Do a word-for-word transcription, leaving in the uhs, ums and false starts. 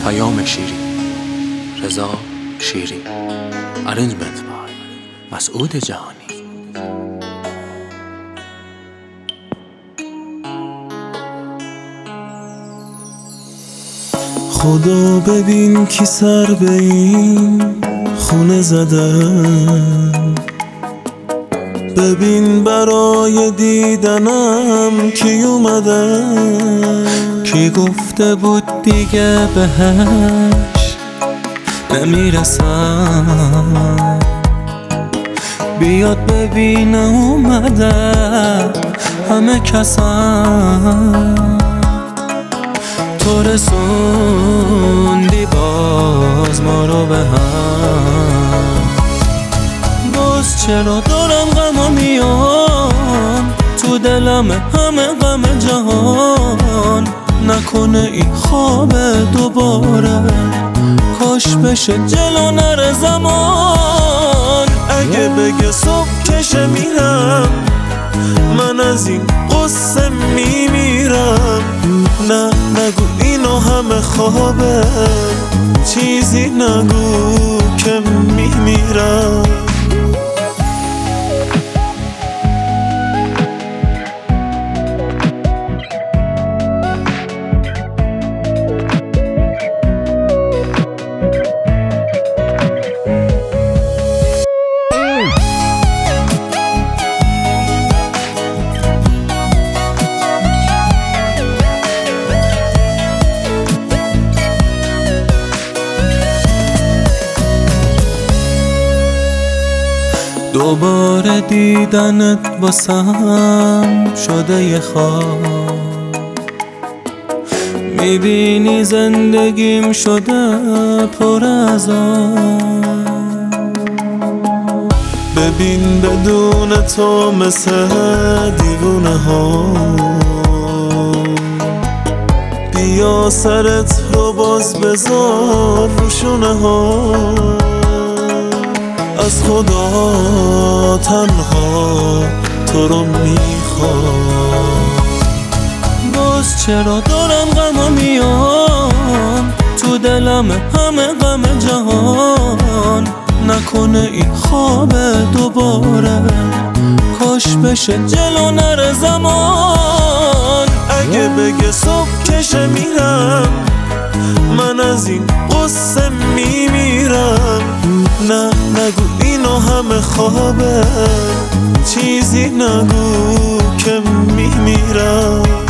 پیام شیری، رضا شیری. ارنجمنت بای مسعود جهانی. خدا ببین کی سر به این خونه زدن، ببین برای دیدنم کی اومدن. کی گفته بود دیگه بهش نمیرسم، بیاد ببینه اومده همه کسم. تو رسوندی باز ما رو به هم، باز چرا دارم غم میام تو دلم همه غم جهان. نکنه این خواب دوباره، کاش بشه جلو نره زمان. اگه بگه صبح کشه میرم، من از این قصه میمیرم. نه نگو اینو همه خوابه، چیزی نگو که میمیرم. دوباره دیدنت واسم شده یه خواب، میبینی زندگیم شده پر از آب. ببین بدون تو مثل دیوونه ها، بیا سرت رو باز بذار روشونه ها. از خدا تنها تو رو میخوام، باز چرا دارم غم میام تو دلم همه غم جهان. نکنه این خواب دوباره، کاش بشه جلو نره زمان. اگه بگه صبح کشه میرم، من از این قصه میمیرم. نه نگو اینو همه خوابه، چیزی نگو که میمیرم.